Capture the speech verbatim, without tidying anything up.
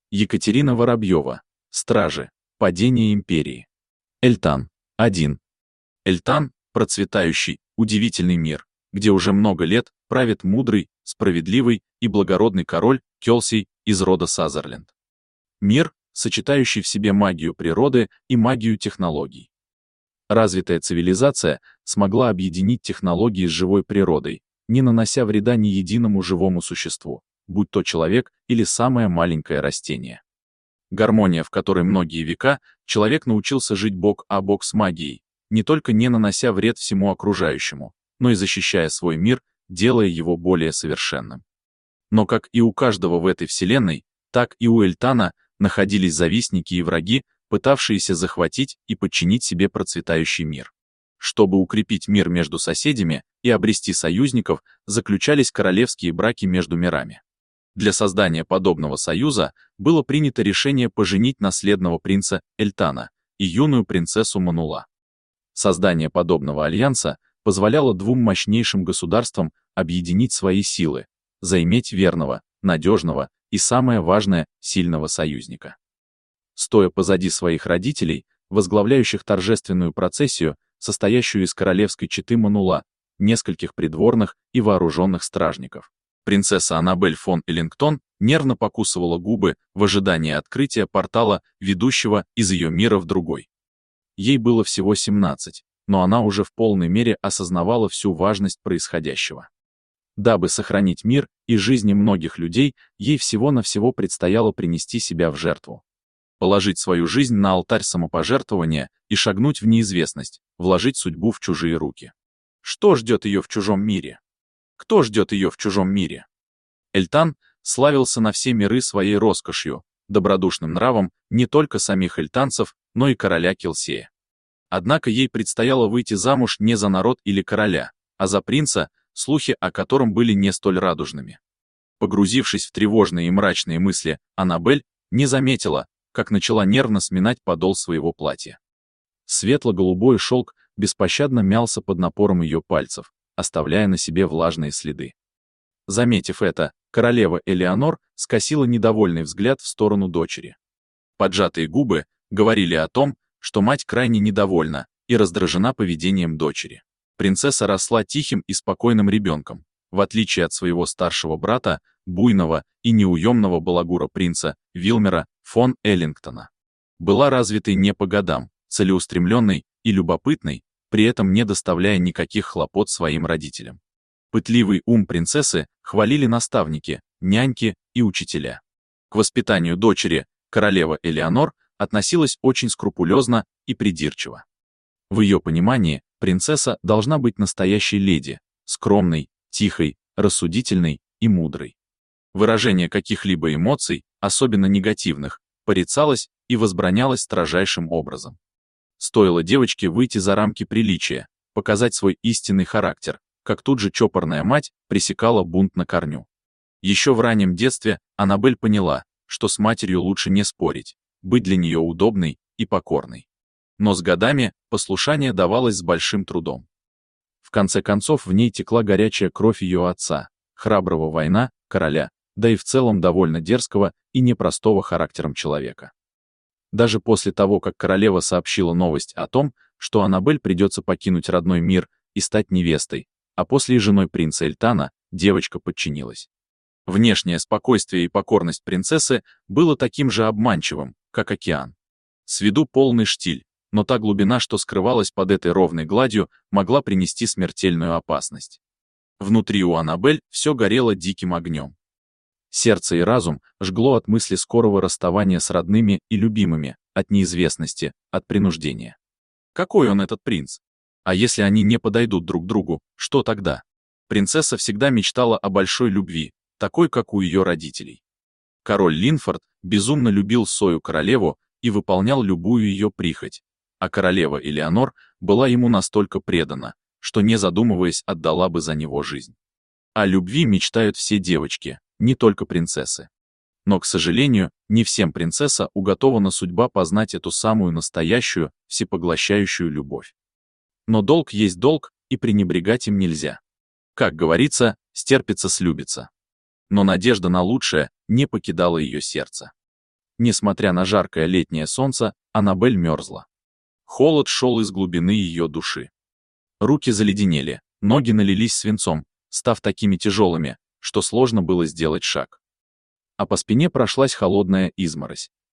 Екатерина Воробьева. Стражи. Падение империи. Эльтан. один. Эльтан – процветающий, удивительный мир, где уже много лет правит мудрый, справедливый и благородный король Келсий из рода Сазерленд. Мир, сочетающий в себе магию природы и магию технологий. Развитая цивилизация смогла объединить технологии с живой природой, не нанося вреда ни единому живому существу, будь то человек или самое маленькое растение. Гармония, в которой многие века человек научился жить бок о бок с магией, не только не нанося вред всему окружающему, но и защищая свой мир, делая его более совершенным. Но как и у каждого в этой вселенной, так и у Эльтана находились завистники и враги, пытавшиеся захватить и подчинить себе процветающий мир. Чтобы укрепить мир между соседями и обрести союзников, заключались королевские браки между мирами. Для создания подобного союза было принято решение поженить наследного принца Эльтана и юную принцессу Манула. Создание подобного альянса позволяло двум мощнейшим государствам объединить свои силы, заиметь верного, надежного и, самое важное, сильного союзника. Стоя позади своих родителей, возглавляющих торжественную процессию, состоящую из королевской четы Манула, нескольких придворных и вооруженных стражников, принцесса Аннабель фон Эллингтон нервно покусывала губы в ожидании открытия портала, ведущего из ее мира в другой. Ей было всего семнадцать, но она уже в полной мере осознавала всю важность происходящего. Дабы сохранить мир и жизни многих людей, ей всего-навсего предстояло принести себя в жертву. Положить свою жизнь на алтарь самопожертвования и шагнуть в неизвестность, вложить судьбу в чужие руки. Что ждет ее в чужом мире? Кто ждет ее в чужом мире? Эльтан славился на все миры своей роскошью, добродушным нравом не только самих эльтанцев, но и короля Келсея. Однако ей предстояло выйти замуж не за народ или короля, а за принца, слухи о котором были не столь радужными. Погрузившись в тревожные и мрачные мысли, Аннабель не заметила, как начала нервно сминать подол своего платья. Светло-голубой шелк беспощадно мялся под напором ее пальцев, оставляя на себе влажные следы. Заметив это, королева Элеонор скосила недовольный взгляд в сторону дочери. Поджатые губы говорили о том, что мать крайне недовольна и раздражена поведением дочери. Принцесса росла тихим и спокойным ребенком, в отличие от своего старшего брата, буйного и неуемного балагура принца Вилмера фон Эллингтона. Была развитой не по годам, целеустремленной и любопытной, при этом не доставляя никаких хлопот своим родителям. Пытливый ум принцессы хвалили наставники, няньки и учителя. К воспитанию дочери королева Элеонор относилась очень скрупулезно и придирчиво. В ее понимании принцесса должна быть настоящей леди, скромной, тихой, рассудительной и мудрой. Выражение каких-либо эмоций, особенно негативных, порицалось и возбранялось строжайшим образом. Стоило девочке выйти за рамки приличия, показать свой истинный характер, как тут же чопорная мать пресекала бунт на корню. Еще в раннем детстве Аннабель поняла, что с матерью лучше не спорить, быть для нее удобной и покорной. Но с годами послушание давалось с большим трудом. В конце концов в ней текла горячая кровь ее отца, храброго воина, короля, да и в целом довольно дерзкого и непростого характером человека. Даже после того, как королева сообщила новость о том, что Аннабель придется покинуть родной мир и стать невестой, а после и женой принца Эльтана, девочка подчинилась. Внешнее спокойствие и покорность принцессы было таким же обманчивым, как океан. С виду полный штиль, но та глубина, что скрывалась под этой ровной гладью, могла принести смертельную опасность. Внутри у Аннабель все горело диким огнем. Сердце и разум жгло от мысли скорого расставания с родными и любимыми, от неизвестности, от принуждения. Какой он этот принц? А если они не подойдут друг другу, что тогда? Принцесса всегда мечтала о большой любви, такой, как у ее родителей. Король Линфорд безумно любил свою королеву и выполнял любую ее прихоть, а королева Элеонор была ему настолько предана, что, не задумываясь, отдала бы за него жизнь. О любви мечтают все девочки, не только принцессы. Но, к сожалению, не всем принцесса уготована судьба познать эту самую настоящую, всепоглощающую любовь. Но долг есть долг, и пренебрегать им нельзя. Как говорится, стерпится слюбится. Но надежда на лучшее не покидала ее сердце. Несмотря на жаркое летнее солнце, Аннабель мерзла. Холод шел из глубины ее души. Руки заледенели, ноги налились свинцом, став такими тяжелыми, что сложно было сделать шаг. А по спине прошлась холодная изморозь.